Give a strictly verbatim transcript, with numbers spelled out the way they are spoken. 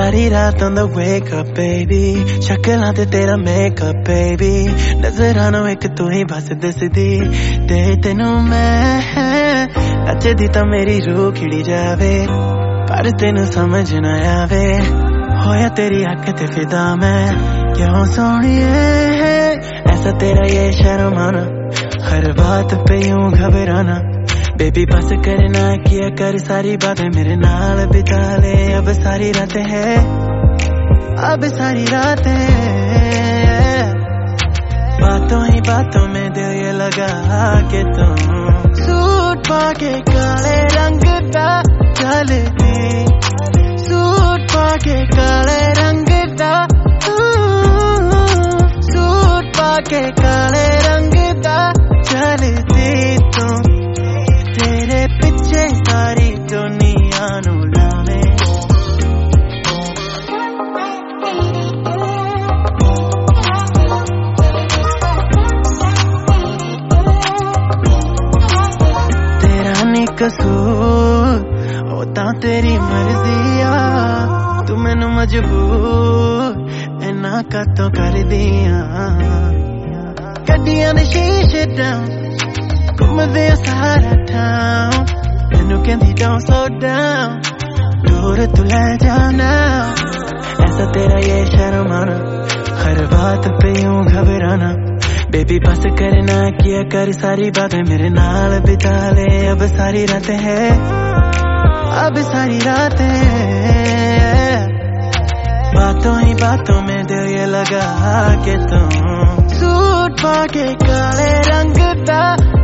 सारी रात on the wake up baby, शक्लां ते तेरा makeup baby, नजरां नूं इक तू ही बस दिसदी ते तेनू मैं नचदी तां मेरी रूह खिड़ी जावे, पर तेनू समझ ना आवे, होया तेरी अख ते फिदा मैं क्यों सोनिए, ऐसा तेरा ये शर्माना, हर बात पे यूं घबराना, बेबी बस करना किया कर सारी बातें मेरे नाल बिता ले, अब सारी रातें है, अब सारी रातें, बातों ही बातों में दिल ये लगा के तुम सूट पाके काले रंग दा चलती, सूट पाके काले रंग दा, सूट पाके काले रंग दा चलती तुम, तेरे पिछे सारी दुनिया नू लावे। तेरा नी कसूर ओ तां तेरी मर्जी आ, तू मैनू मजबूर इन्ना कातों कर दिया, गड्डियां दे शीशे डाउन घूमदे सारा टाउन, मैनू कहंदी don't slow down, दूर तू ले जाना, ऐसा तेरा ये शर्माना, हर बात पे यूं घबराना, बेबी बस करना किया कर सारी बातें मेरे नाल बिता ले, अब सारी रातें है, अब सारी रातें, बातों ही बातों में दिल ये लगा के तुम सूट पाके काले रंग दा